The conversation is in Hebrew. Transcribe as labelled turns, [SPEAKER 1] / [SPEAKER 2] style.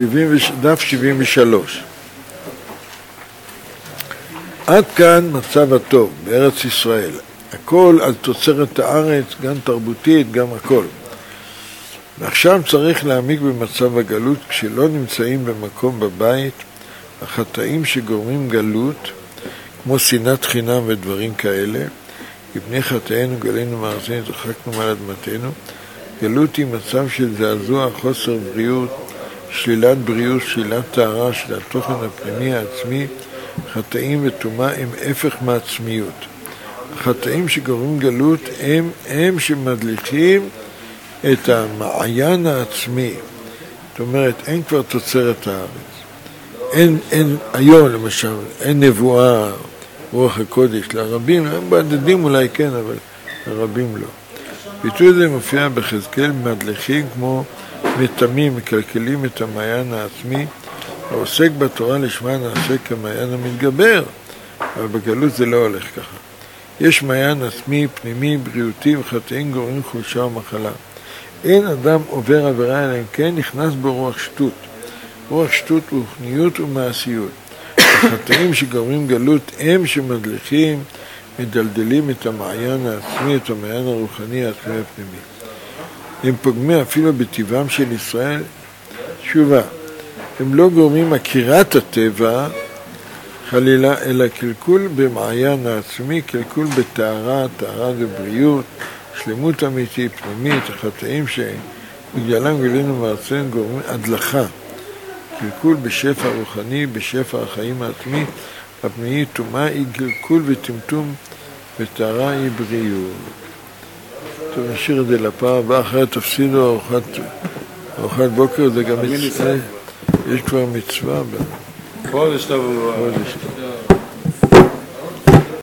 [SPEAKER 1] דף 73. עד כאן מצב הטוב בארץ ישראל. הכל על תוצרת הארץ, גם תרבותית, גם הכל. ועכשיו צריך להעמיק במצב הגלות כשלא נמצאים במקום בבית, החטאים שגורמים גלות, כמו שנאת חינם ודברים כאלה, מפני חטאינו גלינו מארצנו, התרחקנו מעל אדמתנו. גלות היא מצב של זעזוע, חוסר בריאות, שלילת בריאות, שלילת טהרה, שלילת תוכן הפנימי העצמי. חטאים וטומאה הם הפך מעצמיות. החטאים שגורמים גלות הם שמדליקים את המעיין העצמי. זאת אומרת, אין כבר תוצרת הארץ. אין היום למשל, אין נבואה, רוח הקודש. לרבים, הם בודדים אולי כן, אבל לרבים לא. ביטוי זה מופיע בחזקאל, מדליקים כמו מטמאים, מקלקלים את המעיין העצמי. העוסק בתורה לשמה נעשה כמעיין המתגבר, אבל בגלות זה לא הולך ככה. יש מעיין עצמי, פנימי, בריאותי, וחטאים גורמים חולשה ומחלה. אין אדם עובר עבירה אלא אם כן נכנס בו רוח שטות. רוח שטות הוא רוחניות ומעשיות. החטאים שגורמים גלות הם שמדליקים, מדלדלים את המעיין העצמי, את המעיין הרוחני העצמי הפנימי. הם פוגמים אפילו בטבעם של ישראל. תשובה, הם לא גורמים עקירת הטבע חלילה, אלא קלקול במעיין העצמי, קלקול בטהרה, טהרה ובריאות, שלמות אמיתית, פנימית. החטאים שבגללם גלינו מארצנו גורמים הדלכה, קלקול בשפע רוחני, בשפע החיים העצמי, הפנימי. טומאה היא קלקול וטמטום, וטהרה היא בריאות. טוב, נשאיר את זה לפעם הבאה, אחרי תפסידו ארוחת בוקר, זה גם מצווה. יש כבר מצווה.
[SPEAKER 2] חודש טוב.
[SPEAKER 1] חודש טוב.